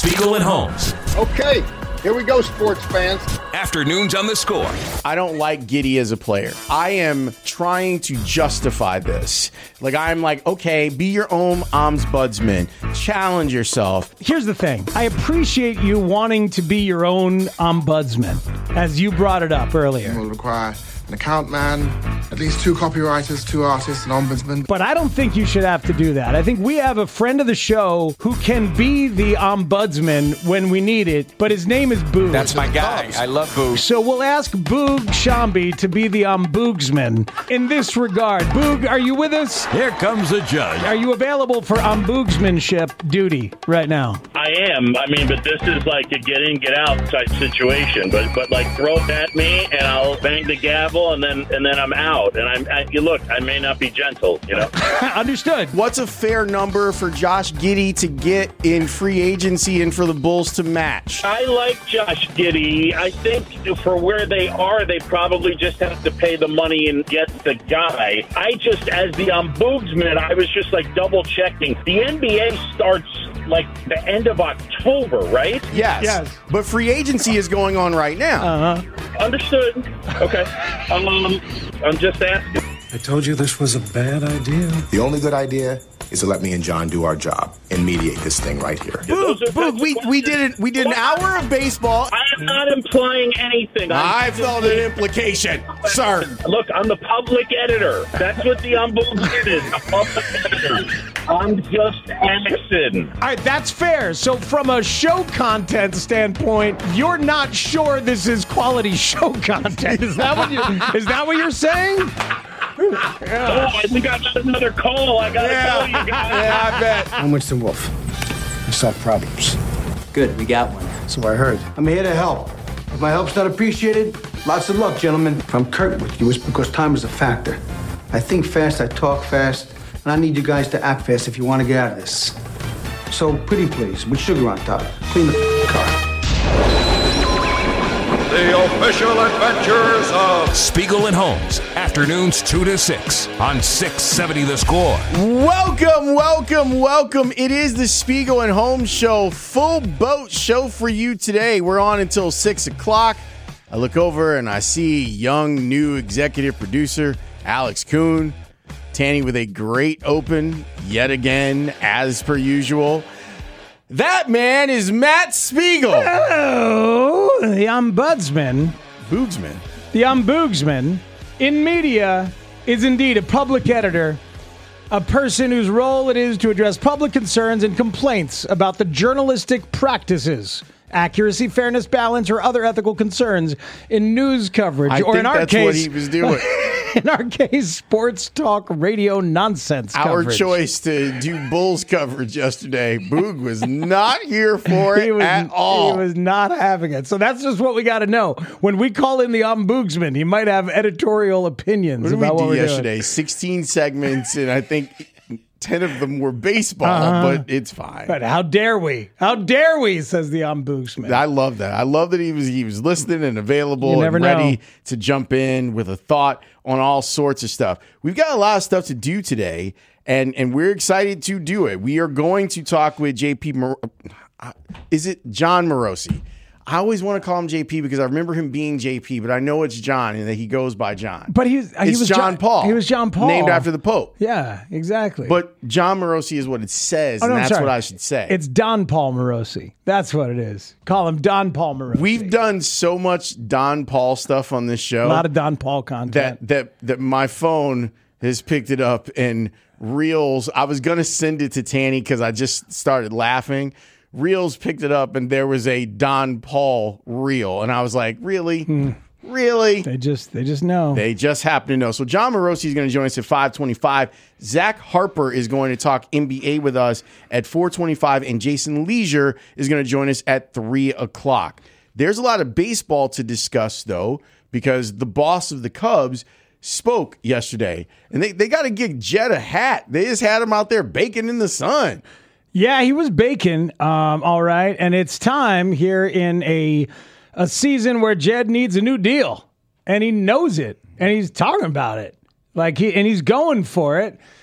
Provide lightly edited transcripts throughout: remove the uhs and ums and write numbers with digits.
Spiegel and Holmes. Okay, here we go, sports fans. Afternoons on the Score. I don't like Giddey as a player. I am trying to justify this. I'm like, okay, be your own ombudsman. Challenge yourself. Here's the thing. I appreciate you wanting to be your own ombudsman, as you brought it up earlier. Will require an account man, at least 2 copywriters, 2 artists, an ombudsman. But I don't think you should have to do that. I think we have a friend of the show who can be the ombudsman when we need it, but his name is Boog. That's my guy. I love Boog. So we'll ask Boog Shambi to be the ombudsman in this regard. Boog, are you with us? Here comes the judge. Are you available for ombudsmanship duty right now? I am. But this is like a get in, get out type situation. But throw it at me and I'll bang the gavel and then I'm out. And I may not be gentle, Understood. What's a fair number for Josh Giddey to get in free agency and for the Bulls to match? I like Josh Giddey. I think for where they are, they probably just have to pay the money and get the guy. As the ombudsman, I was just double checking. The NBA starts the end of October, right? Yes. But free agency is going on right now. Understood. Okay. I'm just asking. I told you this was a bad idea. The only good idea is to let me and John do our job and mediate this thing right here. Boog, we did an hour of baseball. I am not implying anything. I felt an implication, sir. Look, I'm the public editor. That's what the ombudsman is, the public editor. I'm just asking. All right, that's fair. So from a show content standpoint, you're not sure this is quality show content. Is that what you're saying? Oh, I think I got another call. I got to tell you guys. Yeah, I bet. I'm Winston Wolfe. I solve problems. Good, we got one. So I heard. I'm here to help. If my help's not appreciated, lots of luck, gentlemen. If I'm curt with you, it's because time is a factor. I think fast, I talk fast, and I need you guys to act fast if you want to get out of this. So, pretty please, with sugar on top. Clean the car. The official adventures of Spiegel and Holmes. Afternoons 2 to 6 on 670 The Score. Welcome. It is the Spiegel and Holmes show. Full boat show for you today. We're on until 6 o'clock. I look over and I see young, new executive producer Alex Kuhn. Tanny with a great open yet again, as per usual. That man is Matt Spiegel. Hello, the ombudsman. Boogsman. The ombudsman in media is indeed a public editor, a person whose role it is to address public concerns and complaints about the journalistic practices, accuracy, fairness, balance, or other ethical concerns in news coverage. That's what he was doing. In our case, sports talk radio nonsense coverage. Our choice to do Bulls coverage yesterday. Boog was not here for it at all. He was not having it. So that's just what we got to know. When we call in the ombudsman, he might have editorial opinions about what we're yesterday? doing. 16 segments, and I think 10 of them were baseball, but it's fine. But how dare we? How dare we, says the ombudsman. I love that. I love that he was listening and available and ready to jump in with a thought on all sorts of stuff. We've got a lot of stuff to do today, and we're excited to do it. We are going to talk with is it John Morosi? I always want to call him JP because I remember him being JP, but I know it's John and that he goes by John. But he was John Paul. He was John Paul. Named after the Pope. Yeah, exactly. But John Morosi is what it says, and that's what I should say. It's Don Paul Morosi. That's what it is. Call him Don Paul Morosi. We've done so much Don Paul stuff on this show. A lot of Don Paul content. That my phone has picked it up and Reels. I was going to send it to Tanny because I just started laughing. Reels picked it up and there was a Don Paul reel. And I was like, really? Really? They just know. They just happen to know. So John Morosi is going to join us at 5:25. Zach Harper is going to talk NBA with us at 4:25. And Jason Leisure is going to join us at 3 o'clock. There's a lot of baseball to discuss, though, because the boss of the Cubs spoke yesterday. And they got to give Jed a hat. They just had him out there baking in the sun. Yeah, he was baking, all right. And it's time here in a season where Jed needs a new deal. And he knows it. And he's talking about it. And he's going for it.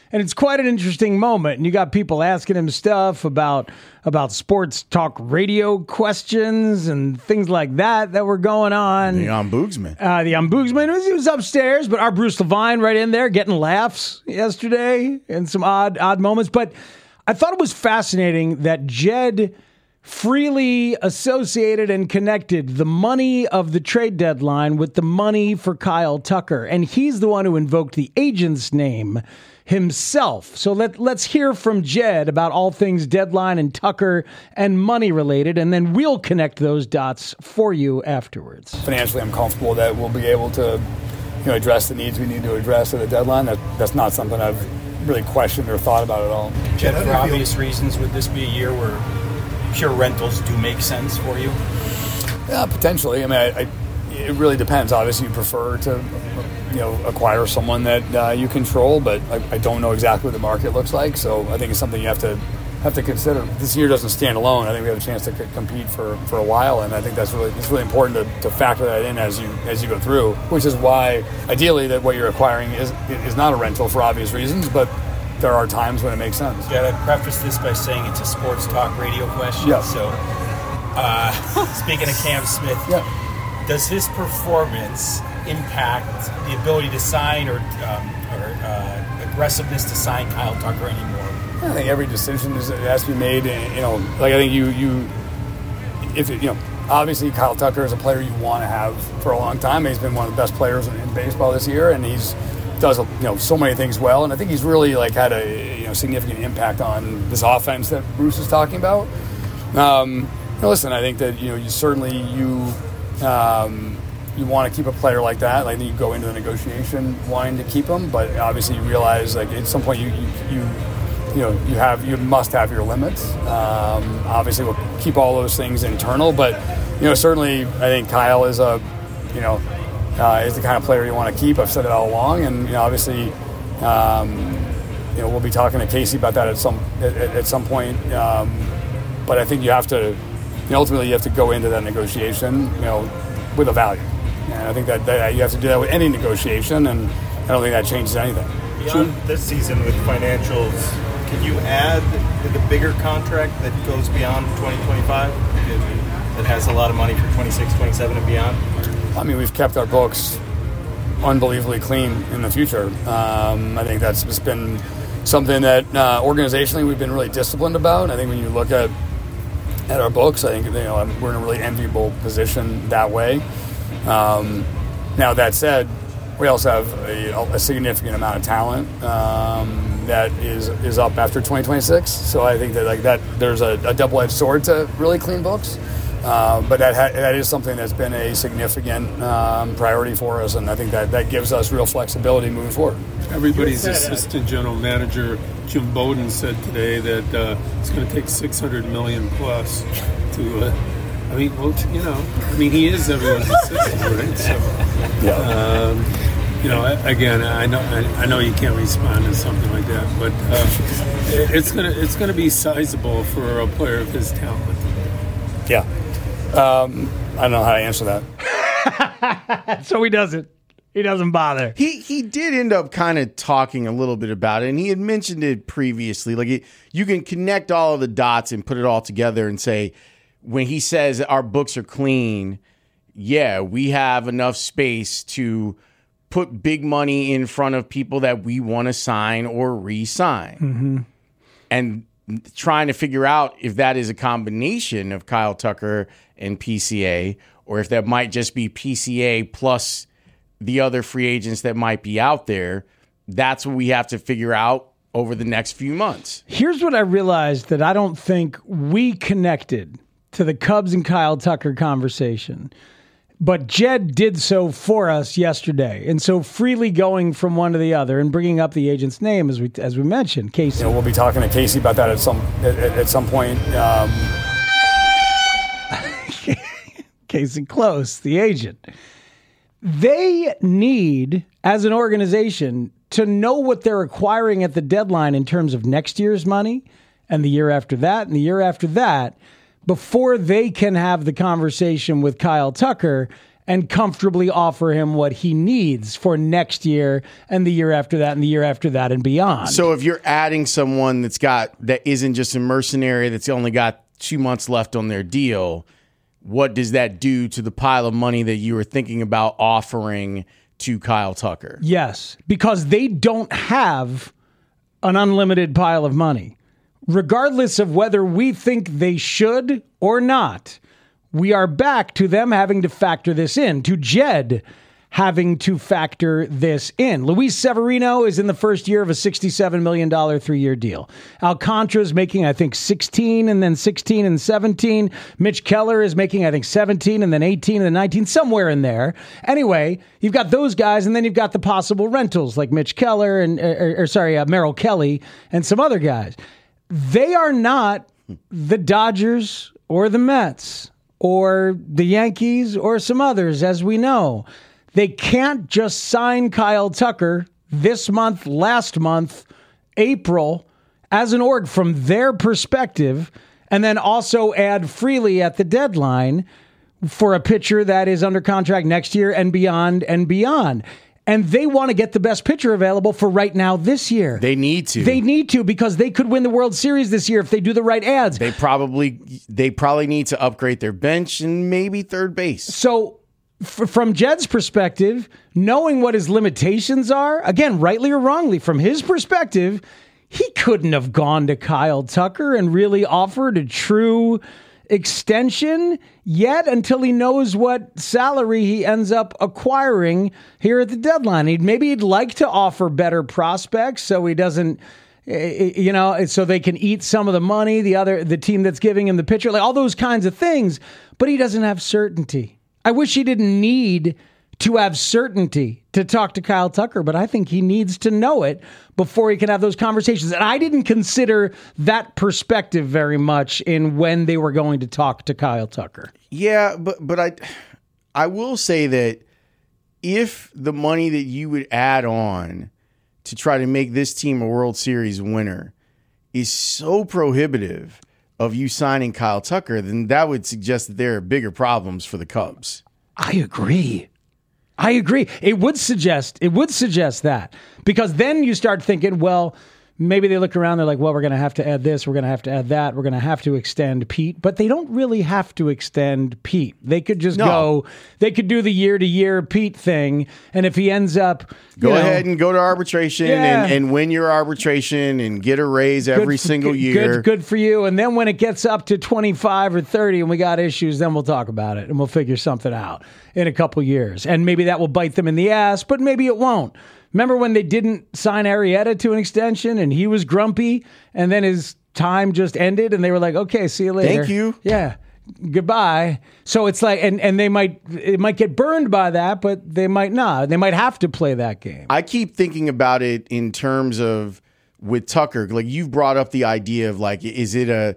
And it's quite an interesting moment. And you got people asking him stuff about sports talk radio questions and things like that were going on. The ombudsman. The ombudsman he was upstairs, but our Bruce Levine right in there getting laughs yesterday and some odd moments. But I thought it was fascinating that Jed freely associated and connected the money of the trade deadline with the money for Kyle Tucker. And he's the one who invoked the agent's name himself. So let's hear from Jed about all things deadline and Tucker and money related, and then we'll connect those dots for you afterwards. Financially, I'm comfortable that we'll be able to address the needs we need to address at the deadline. That's not something I've really questioned or thought about at all. Jed, for obvious reasons, would this be a year where pure rentals do make sense for you? Yeah, potentially. I mean, it really depends. Obviously, you prefer to acquire someone that you control, but I don't know exactly what the market looks like. So I think it's something you have to consider. This year doesn't stand alone. I think we have a chance to compete for a while, and I think it's really important to factor that in as you go through. Which is why, ideally, that what you're acquiring is not a rental for obvious reasons, but there are times when it makes sense. Yeah, I preface this by saying it's a sports talk radio question. Yeah. So, speaking of Cam Smith, does his performance impact the ability to sign or aggressiveness to sign Kyle Tucker anymore? I think every decision has to be made. I think obviously Kyle Tucker is a player you want to have for a long time. He's been one of the best players in baseball this year, and he's does so many things well, and I think he's really had a significant impact on this offense that Bruce is talking about. Listen, I think that you certainly you want to keep a player like that. I think you go into the negotiation wanting to keep him, but obviously you realize at some point you must have your limits. Obviously, we'll keep all those things internal, but certainly I think Kyle is is the kind of player you want to keep. I've said it all along, and obviously, we'll be talking to Casey about that at some point. But I think you have to, ultimately, you have to go into that negotiation, with a value. And I think that you have to do that with any negotiation, and I don't think that changes anything. Beyond this season with financials, can you add the bigger contract that goes beyond 2025 that has a lot of money for 26, 27, and beyond? I mean, we've kept our books unbelievably clean in the future. I think that's just been something that organizationally we've been really disciplined about. I think when you look at our books, I think we're in a really enviable position that way. Now, that said, we also have a significant amount of talent that is up after 2026. So I think that there's a double-edged sword to really clean books. But that is something that's been a significant priority for us, and I think that gives us real flexibility moving forward. Everybody's assistant general manager, Jim Bowden, said today that it's going to take $600 million plus to. He is everyone's assistant, right? So, again, I know you can't respond to something like that, but it's gonna be sizable for a player of his talent. Yeah. I don't know how to answer that. So he doesn't bother. He did end up kind of talking a little bit about it, and he had mentioned it previously. You can connect all of the dots and put it all together and say, when he says our books are clean, yeah, we have enough space to put big money in front of people that we want to sign or re-sign. Mm-hmm. And trying to figure out if that is a combination of Kyle Tucker and PCA, or if that might just be PCA plus the other free agents that might be out there. That's what we have to figure out over the next few months. Here's what I realized that I don't think we connected to the Cubs and Kyle Tucker conversation. But Jed did so for us yesterday, and so freely going from one to the other and bringing up the agent's name, as we mentioned, Casey. We'll be talking to Casey about that at some point. Casey Close, the agent. They need, as an organization, to know what they're acquiring at the deadline in terms of next year's money, and the year after that, and the year after that, before they can have the conversation with Kyle Tucker and comfortably offer him what he needs for next year and the year after that and the year after that and beyond. So if you're adding someone that isn't just a mercenary that's only got 2 months left on their deal, what does that do to the pile of money that you were thinking about offering to Kyle Tucker? Yes, because they don't have an unlimited pile of money. Regardless of whether we think they should or not, we are back to them having to factor this in, to Jed having to factor this in. Luis Severino is in the first year of a $67 million 3-year deal. Alcantara is making, I think, 16 and then 16 and 17. Mitch Keller is making, I think, 17 and then 18 and then 19, somewhere in there. Anyway, you've got those guys, and then you've got the possible rentals like Mitch Keller and, Merrill Kelly and some other guys. They are not the Dodgers or the Mets or the Yankees or some others, as we know. They can't just sign Kyle Tucker this month, last month, April, as an org from their perspective, and then also add freely at the deadline for a pitcher that is under contract next year and beyond and beyond. And they want to get the best pitcher available for right now this year. They need to. They need to, because they could win the World Series this year if they do the right ads. They probably need to upgrade their bench and maybe third base. So from Jed's perspective, knowing what his limitations are, again, rightly or wrongly, from his perspective, he couldn't have gone to Kyle Tucker and really offered a true extension yet until he knows what salary he ends up acquiring here at the deadline. Maybe he'd like to offer better prospects so he doesn't, so they can eat some of the money, the team that's giving him the pitcher, like all those kinds of things, but he doesn't have certainty. I wish he didn't need to have certainty to talk to Kyle Tucker, but I think he needs to know it before he can have those conversations. And I didn't consider that perspective very much in when they were going to talk to Kyle Tucker. Yeah, but I will say that if the money that you would add on to try to make this team a World Series winner is so prohibitive of you signing Kyle Tucker, then that would suggest that there are bigger problems for the Cubs. I agree. It would suggest that, because then you start thinking, well, maybe they look around, they're like, well, we're going to have to add this, we're going to have to add that, we're going to have to extend Pete, but they don't really have to extend Pete. They could just they could do the year-to-year Pete thing, and if he ends up... Go ahead and go to arbitration and win your arbitration and get a raise every single year. Good for you. And then when it gets up to 25 or 30 and we got issues, then we'll talk about it and we'll figure something out in a couple years. And maybe that will bite them in the ass, but maybe it won't. Remember when they didn't sign Arrieta to an extension and he was grumpy and then his time just ended and they were like, okay, see you later. Thank you. Yeah. Goodbye. So it's like, and it might get burned by that, but they might not. They might have to play that game. I keep thinking about it in terms of with Tucker. Like you've brought up the idea of like, is it a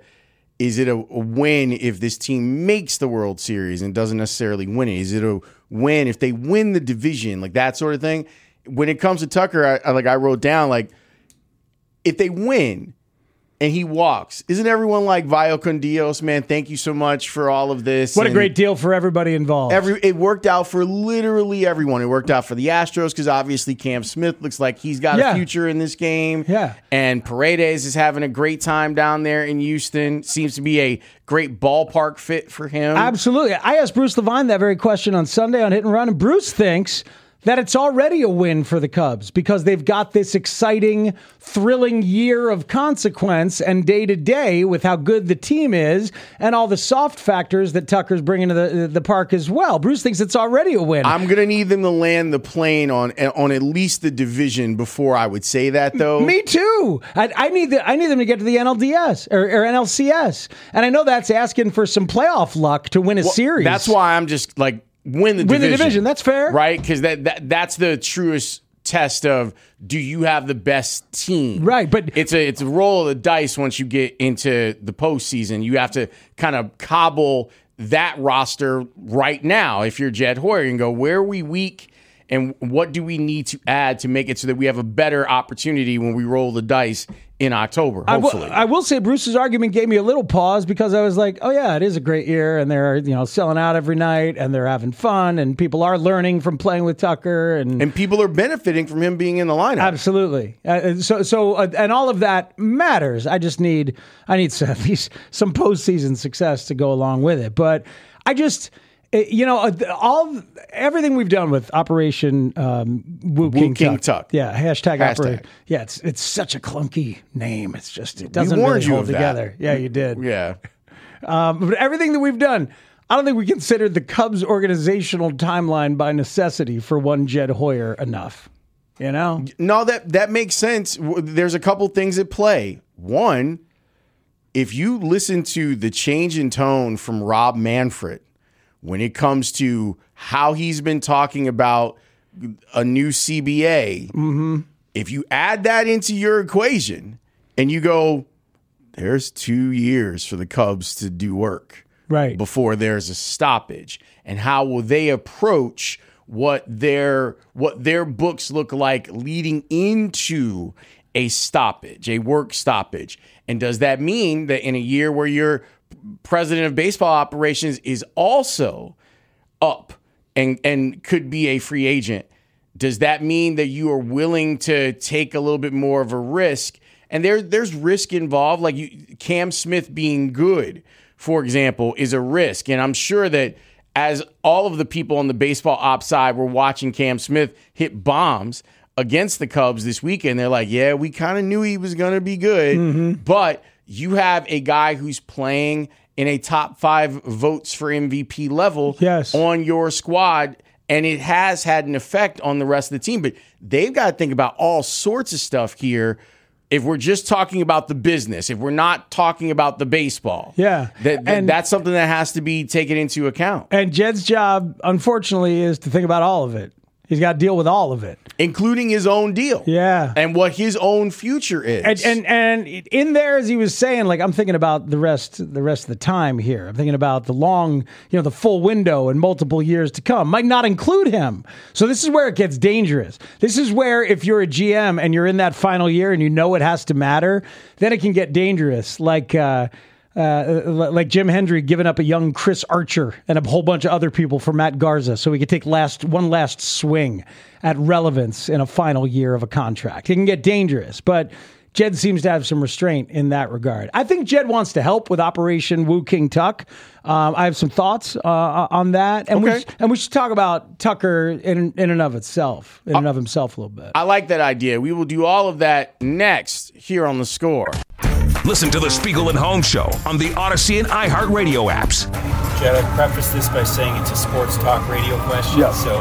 win if this team makes the World Series and doesn't necessarily win it? Is it a win if they win the division? Like that sort of thing. When it comes to Tucker, I wrote down like, if they win and he walks, isn't everyone like Vio con Dios, man? Thank you so much for all of this. What a great deal for everybody involved. It worked out for literally everyone. It worked out for the Astros because obviously Cam Smith looks like he's got a future in this game. Yeah. And Paredes is having a great time down there in Houston. Seems to be a great ballpark fit for him. Absolutely. I asked Bruce Levine that very question on Sunday on Hit and Run, and Bruce thinks that it's already a win for the Cubs because they've got this exciting, thrilling year of consequence and day-to-day with how good the team is and all the soft factors that Tucker's bringing to the park as well. Bruce thinks it's already a win. I'm going to need them to land the plane on at least the division before I would say that, though. Me too. I need them to get to the NLDS or NLCS. And I know that's asking for some playoff luck to win a series. That's why I'm just like, Win the division. That's fair. Right? Because that's the truest test of, do you have the best team? Right. But it's a roll of the dice once you get into the postseason. You have to kind of cobble that roster right now if you're Jed Hoyer and go, where are we weak and what do we need to add to make it so that we have a better opportunity when we roll the dice in October, hopefully. I will say Bruce's argument gave me a little pause because I was like, oh yeah, it is a great year and they're, selling out every night and they're having fun and people are learning from playing with Tucker and people are benefiting from him being in the lineup. Absolutely. And all of that matters. I need at least some postseason success to go along with it. But I just, everything we've done with Operation Woo King Tuck. Yeah, hashtag. Operation. Yeah, it's such a clunky name. It doesn't really hold together. Yeah, you did. Yeah. But everything that we've done, I don't think we considered the Cubs organizational timeline by necessity for one Jed Hoyer enough. No, that makes sense. There's a couple things at play. One, if you listen to the change in tone from Rob Manfred when it comes to how he's been talking about a new CBA, if you add that into your equation and you go, there's 2 years for the Cubs to do work before there's a stoppage, and how will they approach what their books look like leading into a stoppage, a work stoppage? And does that mean that in a year where you're president of baseball operations is also up and could be a free agent, does that mean that you are willing to take a little bit more of a risk? And there's risk involved, like Cam Smith being good, for example, is a risk. And I'm sure that as all of the people on the baseball ops side were watching Cam Smith hit bombs against the Cubs this weekend, they're like, yeah, we kind of knew he was going to be good, but you have a guy who's playing in a top 5 votes for MVP level on your squad, and it has had an effect on the rest of the team. But they've got to think about all sorts of stuff here if we're just talking about the business, if we're not talking about the baseball. Yeah. That's something that has to be taken into account. And Jed's job, unfortunately, is to think about all of it. He's got to deal with all of it, including his own deal. Yeah, and what his own future is. And in there, as he was saying, like, I'm thinking about the rest of the time here. I'm thinking about the long, the full window and multiple years to come might not include him. So this is where it gets dangerous. This is where if you're a GM and you're in that final year and you know it has to matter, then it can get dangerous. Like Jim Hendry giving up a young Chris Archer and a whole bunch of other people for Matt Garza so he could take one last swing at relevance in a final year of a contract. It can get dangerous, but Jed seems to have some restraint in that regard. I think Jed wants to help with Operation Woo King Tuck. I have some thoughts on that, and we should talk about Tucker in and of itself, in and of himself a little bit. I like that idea. We will do all of that next here on The Score. Listen to the Spiegel and Holmes Show on the Odyssey and iHeartRadio apps. Jed, I preface this by saying it's a sports talk radio question, so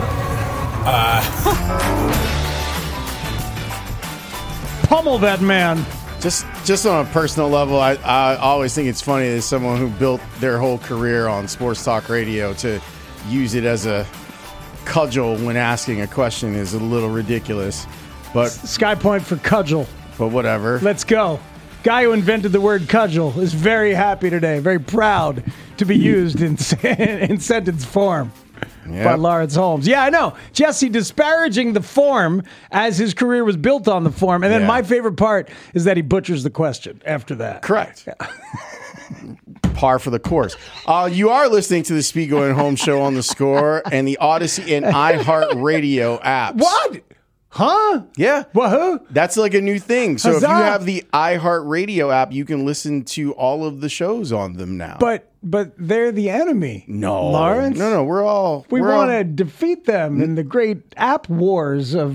pummel that man. Just on a personal level, I always think it's funny that someone who built their whole career on sports talk radio to use it as a cudgel when asking a question is a little ridiculous. But Sky Point for cudgel. But whatever. Let's go. Guy who invented the word cudgel is very happy today, very proud to be used in sentence form by Lawrence Holmes. Yeah, I know. Jesse disparaging the form as his career was built on the form. And then my favorite part is that he butchers the question after that. Correct. Par for the course. You are listening to the Spiegel and Holmes Show on The Score and the Odyssey and iHeartRadio apps. What? Huh? Yeah. Wahoo? That's like a new thing. So Huzzah. If you have the iHeartRadio app, you can listen to all of the shows on them now. But they're the enemy. No. Lawrence? No, we want to defeat them in the great app wars of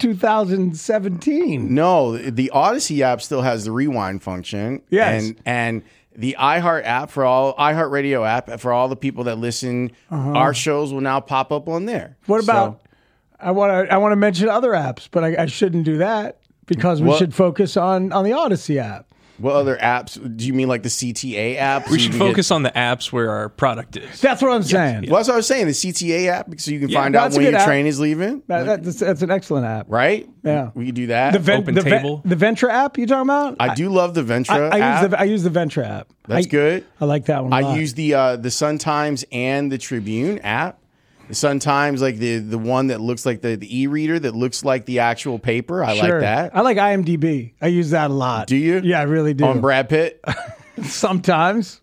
2017. No, the Odyssey app still has the rewind function. Yes. And the iHeart app iHeartRadio app for all the people that listen, our shows will now pop up on there. What about I want to mention other apps, but I shouldn't do that because we should focus on the Odyssey app. What other apps? Do you mean like the CTA app? We should focus on the apps where our product is. That's what I'm saying. Well, that's what I was saying. The CTA app, so you can find out when your train is leaving. That's an excellent app. Right? Yeah. We can do that. The Ventra app you talking about? I do love the Ventra app. I use the Ventra app. That's good. I like that one a lot. I use the Sun Times and the Tribune app. The Sun-Times, like the one that looks like the e-reader that looks like the actual paper. I like that. I like IMDb. I use that a lot. Do you? Yeah, I really do. On Brad Pitt? Sometimes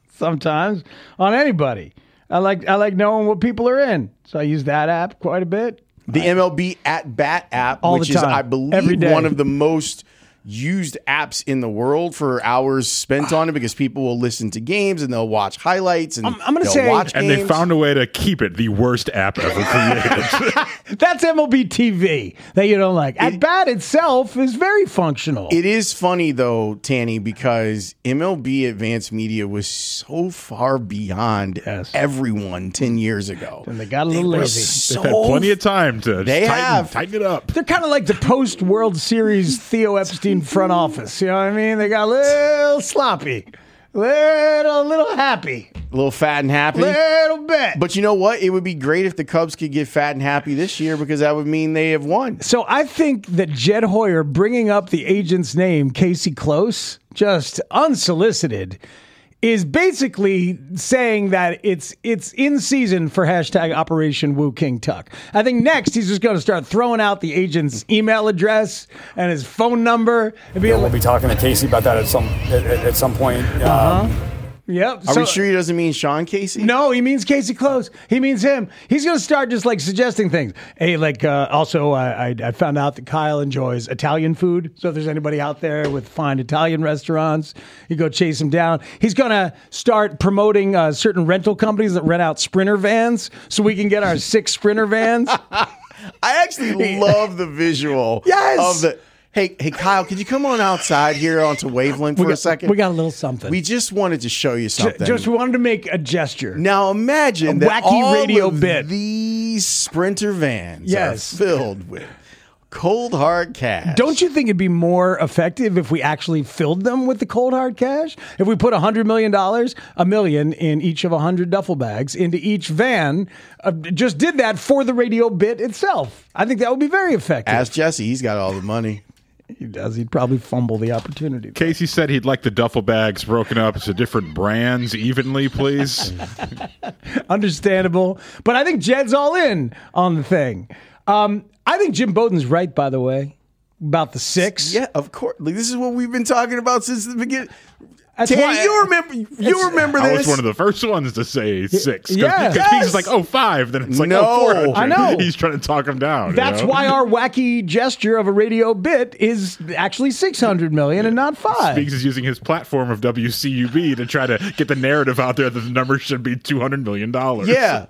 on anybody. I like knowing what people are in, so I use that app quite a bit. The MLB At Bat app, which is, I believe, one of the most used apps in the world for hours spent on it, because people will listen to games and they'll watch highlights and I'm gonna say, watch games. And they found a way to keep it the worst app ever created. That's MLB TV that you don't like. At Bat itself is very functional. It is funny, though, Tanny, because MLB Advanced Media was so far beyond everyone 10 years ago. And they got a little lazy. They've had plenty of time to tighten it up. They're kind of like the post-World Series Theo Epstein front office. You know what I mean? They got a little sloppy, little happy. A little fat and happy? Little bit. But you know what? It would be great if the Cubs could get fat and happy this year, because that would mean they have won. So I think that Jed Hoyer bringing up the agent's name, Casey Close, just unsolicited, is basically saying that it's in season for hashtag Operation Woo King Tuck. I think next he's just going to start throwing out the agent's email address and his phone number. And we'll be talking to Casey about that at some point. Yep. Are we sure he doesn't mean Sean Casey? No, he means Casey Close. He means him. He's going to start just like suggesting things. Hey, also, I found out that Kyle enjoys Italian food. So if there's anybody out there with fine Italian restaurants, you go chase him down. He's going to start promoting certain rental companies that rent out Sprinter vans so we can get our 6 Sprinter vans. I actually love the visual of the... Hey, Kyle, could you come on outside here onto Wavelength for a second? We got a little something. We just wanted to show you something. Just wanted to make a gesture. Now imagine that wacky all radio of bit. These Sprinter vans are filled with cold hard cash. Don't you think it'd be more effective if we actually filled them with the cold hard cash? If we put $100 million, $1 million in each of 100 duffel bags into each van, just did that for the radio bit itself. I think that would be very effective. Ask Jesse. He's got all the money. He does. He'd probably fumble the opportunity. Casey said he'd like the duffel bags broken up into different brands evenly, please. Understandable. But I think Jed's all in on the thing. I think Jim Bowden's right, by the way, about the 6. Yeah, of course. Like, this is what we've been talking about since the beginning. Tanny, you remember this? I was one of the first ones to say 6. Yeah. Because he's like, 5. Then it's like, No. 400. I know. He's trying to talk him down. That's why our wacky gesture of a radio bit is actually $600 million and not 5. Speaks is using his platform of WCUB to try to get the narrative out there that the number should be $200 million. Yeah.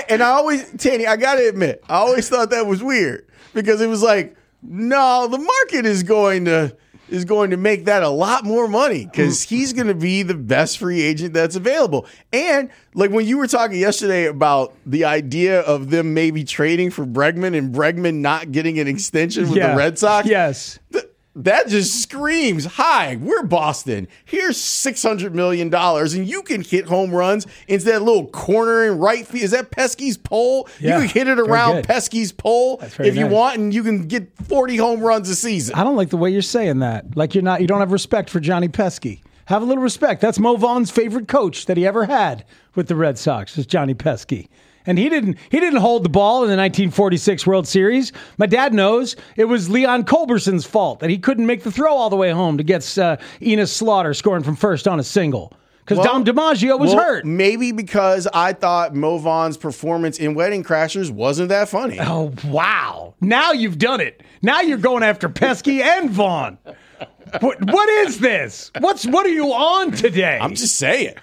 Tanny, I got to admit, I always thought that was weird, because it was like, no, the market is going to make that a lot more money, because he's going to be the best free agent that's available. And like when you were talking yesterday about the idea of them maybe trading for Bregman and Bregman not getting an extension with the Red Sox. Yes. That just screams, hi, we're Boston. Here's $600 million, and you can hit home runs into that little corner in right field. Is that Pesky's pole? Yeah, you can hit it around Pesky's pole if you want, and you can get 40 home runs a season. I don't like the way you're saying that. Like you don't have respect for Johnny Pesky. Have a little respect. That's Mo Vaughn's favorite coach that he ever had with the Red Sox, is Johnny Pesky. And he didn't hold the ball in the 1946 World Series. My dad knows it was Leon Culberson's fault that he couldn't make the throw all the way home to get Enos Slaughter scoring from first on a single. Because Dom DiMaggio was hurt. Maybe because I thought Mo Vaughn's performance in Wedding Crashers wasn't that funny. Oh, wow. Now you've done it. Now you're going after Pesky and Vaughn. What is this? What are you on today? I'm just saying.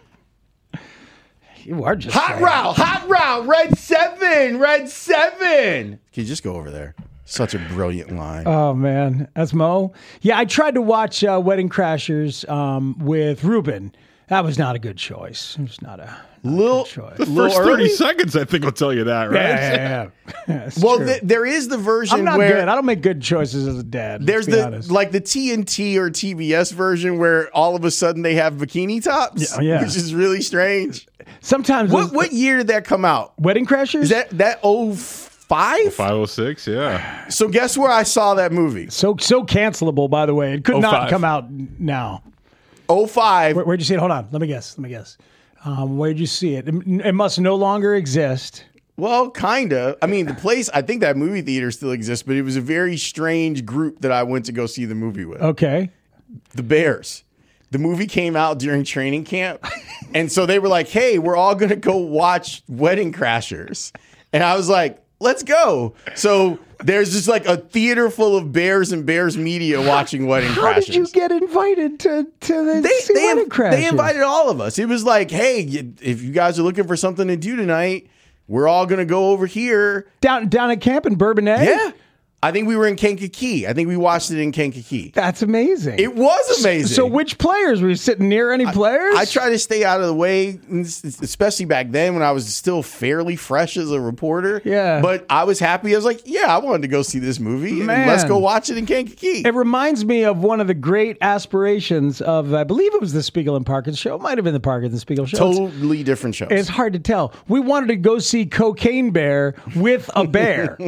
You are just hot route, red 7. Can you just go over there? Such a brilliant line. Oh, man. That's Mo. Yeah, I tried to watch Wedding Crashers with Ruben. That was not a good choice. It was not a good choice. The first 30 seconds, I think, will tell you that, right? Yeah. Well, there is the version I'm not where good. I don't make good choices as a dad. There's the TNT or TBS version where all of a sudden they have bikini tops, which is really strange. Sometimes. What year did that come out? Wedding Crashers? Is that 05? 0506, yeah. So guess where I saw that movie? So cancelable, by the way. It could not come out now. 05. Where'd you see it? Hold on. Let me guess. Where'd you see it? It must no longer exist. Well, kind of. I mean, the place, I think that movie theater still exists, but it was a very strange group that I went to go see the movie with. Okay. The Bears. The movie came out during training camp. And so they were like, hey, we're all going to go watch Wedding Crashers. And I was like, let's go. So there's just like a theater full of Bears and Bears media watching Wedding Crashers. How did you get invited to the Wedding Crashers? They invited all of us. It was like, hey, if you guys are looking for something to do tonight, we're all going to go over here. Down at camp in Bourbonnais? Yeah. I think we were in Kankakee. I think we watched it in Kankakee. That's amazing. It was amazing. So which players? Were you sitting near any players? I try to stay out of the way, especially back then when I was still fairly fresh as a reporter. Yeah. But I was happy. I was like, yeah, I wanted to go see this movie. And let's go watch it in Kankakee. It reminds me of one of the great aspirations of, I believe it was the Spiegel and Parkins show. It might have been the Parkins and Spiegel show. Totally different shows. It's hard to tell. We wanted to go see Cocaine Bear with a bear,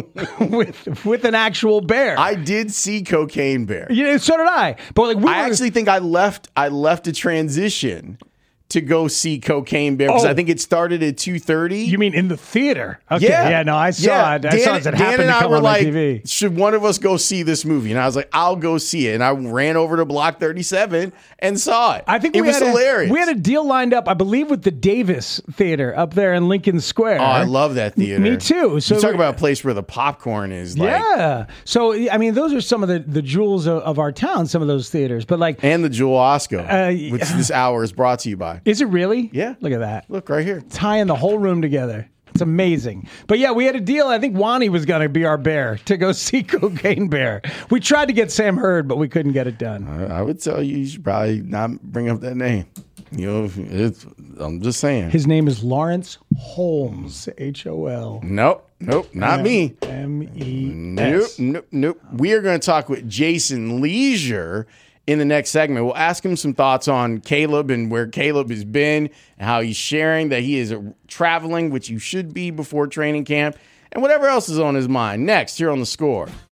with an actual bear. I did see Cocaine Bear. Yeah, so did I. But like, I actually think I left a transition to go see Cocaine Bear because I think it started at 2:30. You mean in the theater? Okay, yeah, no, I saw it. I saw it happen to come on my TV. Should one of us go see this movie? And I was like, I'll go see it. And I ran over to Block 37 and saw it. I think it was hilarious. We had a deal lined up, I believe, with the Davis Theater up there in Lincoln Square. Oh, I love that theater. Me too. So you talk about a place where the popcorn is. Yeah. So I mean, those are some of the jewels of our town. Some of those theaters, but like, and the Jewel Osco, which this hour is brought to you by. Is it really? Yeah. Look at that. Look right here. Tying the whole room together. It's amazing. But yeah, we had a deal. I think Wani was going to be our bear to go see Cocaine Bear. We tried to get Sam Hurd, but we couldn't get it done. I would tell you should probably not bring up that name. You know, I'm just saying. His name is Lawrence Holmes. HOL. Nope, not me. MES. Nope. We are going to talk with Jason Leisure in the next segment. We'll ask him some thoughts on Caleb and where Caleb has been and how he's sharing that he is traveling, which you should be before training camp, and whatever else is on his mind. Next, here on The Score.